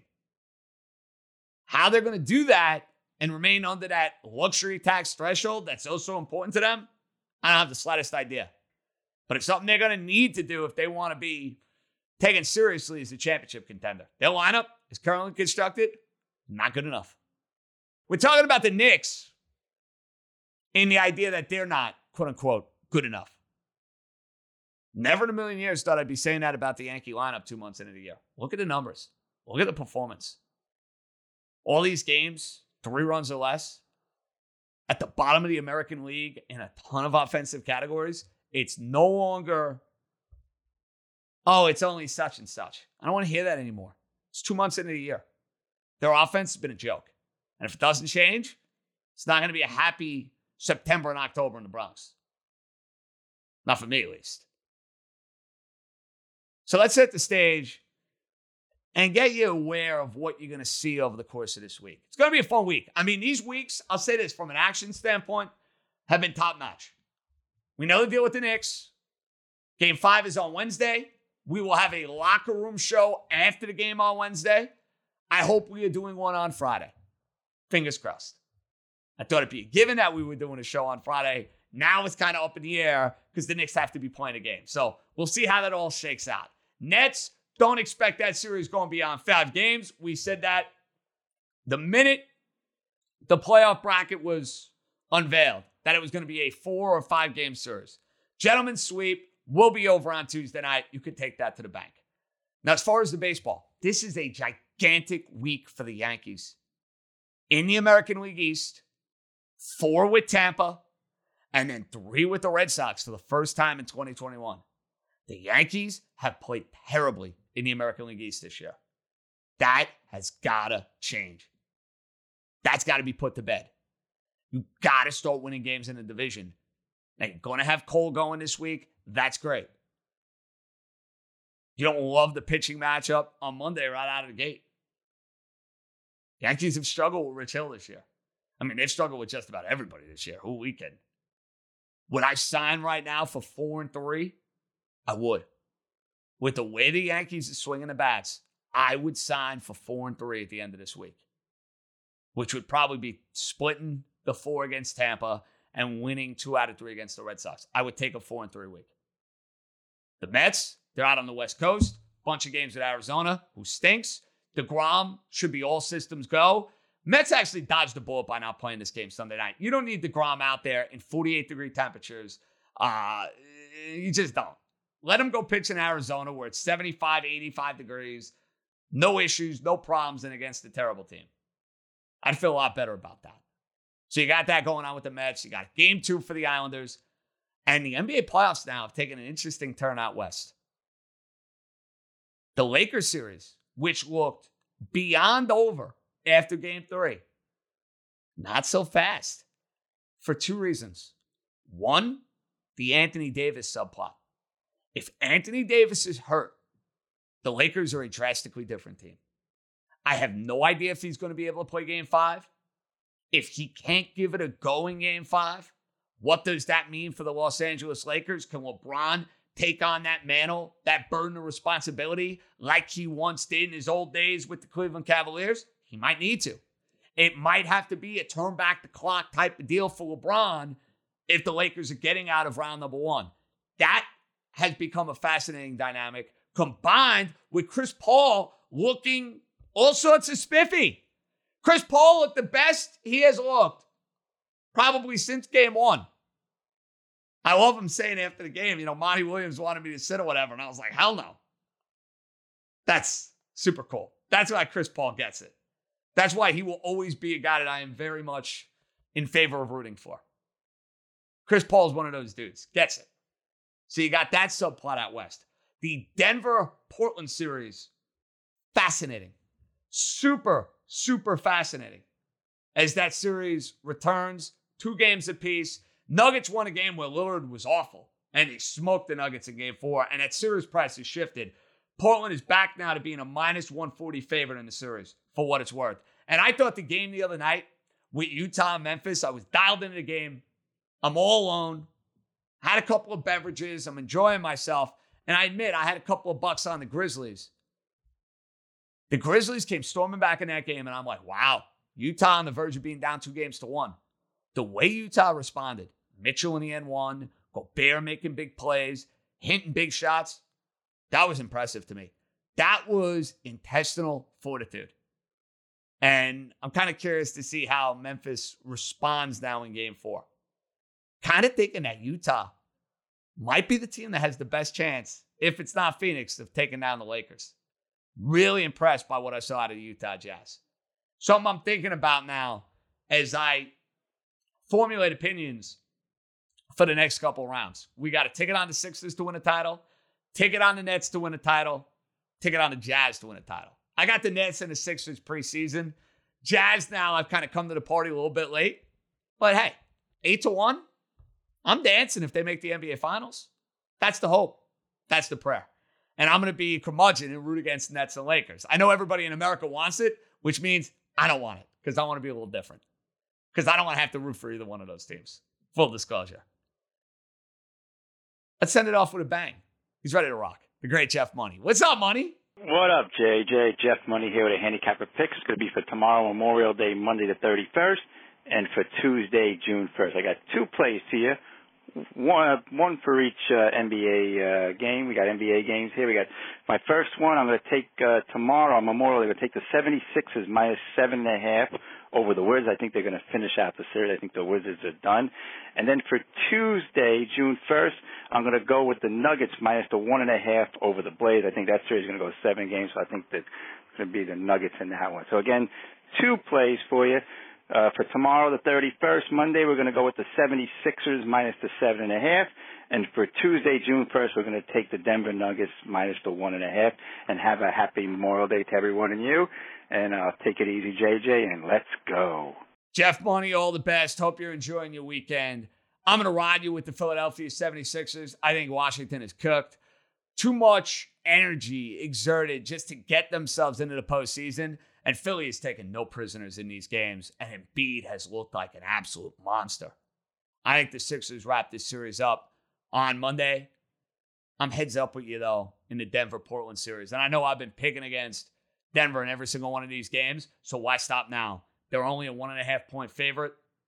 How they're going to do that and remain under that luxury tax threshold that's so, so important to them, I don't have the slightest idea. But it's something they're going to need to do if they want to be taken seriously as a championship contender. Their lineup is currently constructed Not good enough. We're talking about the Knicks in the idea that they're not, quote unquote, good enough. Never in a million years thought I'd be saying that about the Yankee lineup two months into the year. Look at the numbers. Look at the performance. All these games, three runs or less, at the bottom of the American League in a ton of offensive categories. It's no longer, oh, it's only such and such. I don't want to hear that anymore. It's two months into the year. Their offense has been a joke. And if it doesn't change, it's not going to be a happy September and October in the Bronx. Not for me, at least. So let's set the stage and get you aware of what you're going to see over the course of this week. It's going to be a fun week. I mean, these weeks, I'll say this, from an action standpoint, have been top-notch. We know the deal with the Knicks. Game five is on Wednesday. We will have a locker room show after the game on Wednesday. I hope we are doing one on Friday. Fingers crossed. I thought it'd be a given that we were doing a show on Friday. Now it's kind of up in the air because the Knicks have to be playing a game. So we'll see how that all shakes out. Nets, don't expect that series going beyond five games. We said that the minute the playoff bracket was unveiled, that it was going to be a four or five game series. Gentlemen's sweep will be over on Tuesday night. You could take that to the bank. Now, as far as the baseball, this is a gigantic week for the Yankees. In the American League East, four with Tampa, and then three with the Red Sox for the first time in twenty twenty-one. The Yankees have played terribly in the American League East this year. That has got to change. That's got to be put to bed. You got to start winning games in the division. Now, you're going to have Cole going this week. That's great. You don't love the pitching matchup on Monday right out of the gate. Yankees have struggled with Rich Hill this year. I mean, they've struggled with just about everybody this year. Who weekend? Would I sign right now for four and three? I would. With the way the Yankees are swinging the bats, I would sign for four and three at the end of this week, which would probably be splitting the four against Tampa and winning two out of three against the Red Sox. I would take a four and three week. The Mets, they're out on the West Coast. Bunch of games with Arizona, who stinks. DeGrom should be all systems go. Mets actually dodged the bullet by not playing this game Sunday night. You don't need DeGrom out there in forty-eight degree temperatures. Uh, you just don't. Let him go pitch in Arizona where it's seventy-five, eighty-five degrees. No issues, no problems, and against a terrible team. I'd feel a lot better about that. So you got that going on with the Mets. You got game two for the Islanders. And the N B A playoffs now have taken an interesting turn out west. The Lakers series, which looked beyond over after game three, not so fast for two reasons. One, the Anthony Davis subplot. If Anthony Davis is hurt, the Lakers are a drastically different team. I have no idea if he's going to be able to play game five. If he can't give it a go in game five, what does that mean for the Los Angeles Lakers? Can LeBron take on that mantle, that burden of responsibility like he once did in his old days with the Cleveland Cavaliers? He might need to. It might have to be a turn back the clock type of deal for LeBron if the Lakers are getting out of round number one. That has become a fascinating dynamic, combined with Chris Paul looking all sorts of spiffy. Chris Paul looked the best he has looked probably since game one. I love him saying after the game, you know, Monty Williams wanted me to sit or whatever. And I was like, hell no. That's super cool. That's why Chris Paul gets it. That's why he will always be a guy that I am very much in favor of rooting for. Chris Paul is one of those dudes. Gets it. So you got that subplot out west. The Denver-Portland series, fascinating. Super, super fascinating. As that series returns, two games apiece. Nuggets won a game where Lillard was awful, and he smoked the Nuggets in game four, and that series price has shifted. Portland is back now to being a minus one forty favorite in the series, for what it's worth. And I thought the game the other night with Utah and Memphis, I was dialed into the game. I'm all alone. Had a couple of beverages. I'm enjoying myself. And I admit, I had a couple of bucks on the Grizzlies. The Grizzlies came storming back in that game, and I'm like, wow, Utah on the verge of being down two games to one. The way Utah responded, Mitchell in the N one, Gobert making big plays, hitting big shots, that was impressive to me. That was intestinal fortitude. And I'm kind of curious to see how Memphis responds now in game four. Kind of thinking that Utah might be the team that has the best chance, if it's not Phoenix, of taking down the Lakers. Really impressed by what I saw out of the Utah Jazz. Something I'm thinking about now as I formulate opinions for the next couple rounds. We got a ticket on the Sixers to win a title, ticket on the Nets to win a title, ticket on the Jazz to win a title. I got the Nets and the Sixers preseason. Jazz now, I've kind of come to the party a little bit late. But hey, eight to one, I'm dancing if they make the N B A Finals. That's the hope. That's the prayer. And I'm going to be curmudgeon and root against the Nets and Lakers. I know everybody in America wants it, which means I don't want it because I want to be a little different. Because I don't want to have to root for either one of those teams. Full disclosure. Let's send it off with a bang. He's ready to rock. The great Jeff Money. What's up, Money? What up, J J? Jeff Money here with a handicapper pick. It's going to be for tomorrow, Memorial Day, Monday the thirty-first, and for Tuesday, June first. I got two plays to you. One, one for each uh, N B A uh, game. We got N B A games here. We got my first one. I'm going to take uh, tomorrow on Memorial. I'm going to take the seventy-sixers minus seven and a half over the Wizards. I think they're going to finish out the series. I think the Wizards are done. And then for Tuesday, June first, I'm going to go with the Nuggets minus the one and a half over the Blazers. I think that series is going to go seven games. So I think that it's going to be the Nuggets in that one. So again, two plays for you. Uh, for tomorrow, the thirty-first, Monday, we're going to go with the seventy-sixers minus the seven and a half. And for Tuesday, June first, we're going to take the Denver Nuggets minus the one and a half and have a happy Memorial Day to everyone and you. And uh, take it easy, J J, and let's go. Jeff Money, all the best. Hope you're enjoying your weekend. I'm going to ride you with the Philadelphia seventy-sixers. I think Washington is cooked. Too much energy exerted just to get themselves into the postseason. And Philly is taking no prisoners in these games, and Embiid has looked like an absolute monster. I think the Sixers wrap this series up on Monday. I'm heads up with you, though, in the Denver-Portland series. And I know I've been picking against Denver in every single one of these games, so why stop now? They're only a one-and-a-half-point favorite.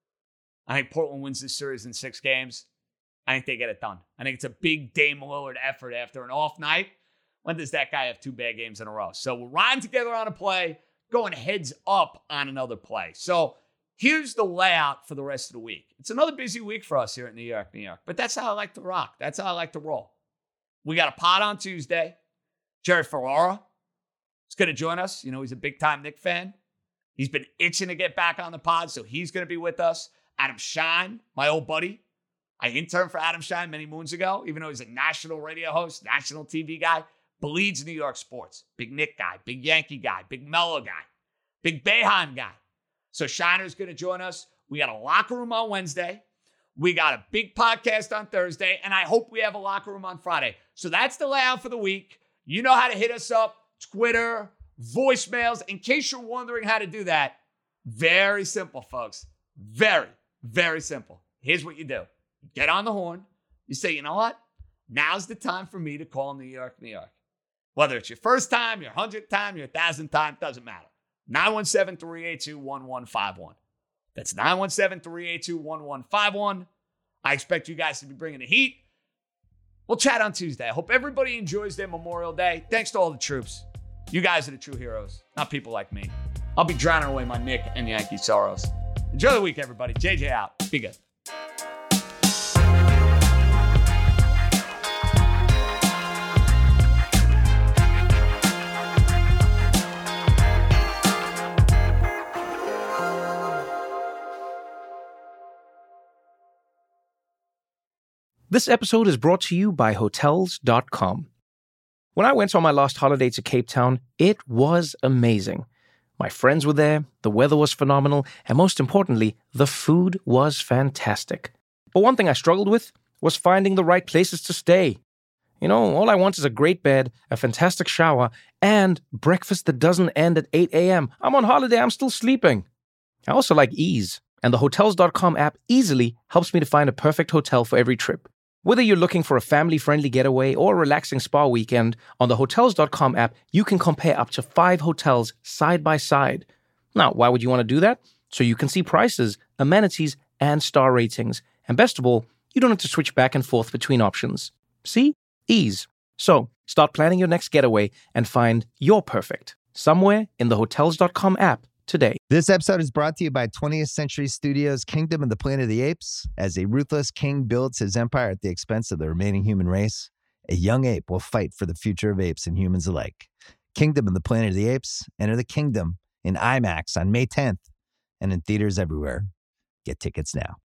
I think Portland wins this series in six games. I think they get it done. I think it's a big Dame Lillard effort after an off night. When does that guy have two bad games in a row? So we're riding together on a play, going heads up on another play. So here's the layout for the rest of the week. It's another busy week for us here in New York, New York. But that's how I like to rock. That's how I like to roll. We got a pod on Tuesday. Jerry Ferrara is going to join us. You know, he's a big-time Knicks fan. He's been itching to get back on the pod, so he's going to be with us. Adam Schein, my old buddy. I interned for Adam Schein many moons ago, even though he's a national radio host, national T V guy. Bleeds New York sports. Big Knick guy, big Yankee guy, big Mello guy, big Boeheim guy. So Shiner's going to join us. We got a locker room on Wednesday. We got a big podcast on Thursday. And I hope we have a locker room on Friday. So that's the layout for the week. You know how to hit us up. Twitter, voicemails. In case you're wondering how to do that, very simple, folks. Very, very simple. Here's what you do. Get on the horn. You say, you know what? Now's the time for me to call New York, New York. Whether it's your first time, your hundredth time, your thousandth time, doesn't matter. nine one seven, three eight two, one one five one. That's nine one seven, three eight two, one one five one. I expect you guys to be bringing the heat. We'll chat on Tuesday. I hope everybody enjoys their Memorial Day. Thanks to all the troops. You guys are the true heroes, not people like me. I'll be drowning away my Knick and Yankee sorrows. Enjoy the week, everybody. J J out. Be good. This episode is brought to you by Hotels dot com. When I went on my last holiday to Cape Town, it was amazing. My friends were there, the weather was phenomenal, and most importantly, the food was fantastic. But one thing I struggled with was finding the right places to stay. You know, all I want is a great bed, a fantastic shower, and breakfast that doesn't end at eight a.m. I'm on holiday, I'm still sleeping. I also like ease, and the Hotels dot com app easily helps me to find a perfect hotel for every trip. Whether you're looking for a family-friendly getaway or a relaxing spa weekend, on the Hotels dot com app, you can compare up to five hotels side by side. Now, why would you want to do that? So you can see prices, amenities, and star ratings. And best of all, you don't have to switch back and forth between options. See? Ease. So, start planning your next getaway and find your perfect somewhere in the Hotels dot com app today. This episode is brought to you by twentieth Century Studios' Kingdom of the Planet of the Apes. As a ruthless king builds his empire at the expense of the remaining human race, a young ape will fight for the future of apes and humans alike. Kingdom of the Planet of the Apes. Enter the kingdom in IMAX on May tenth and in theaters everywhere. Get tickets now.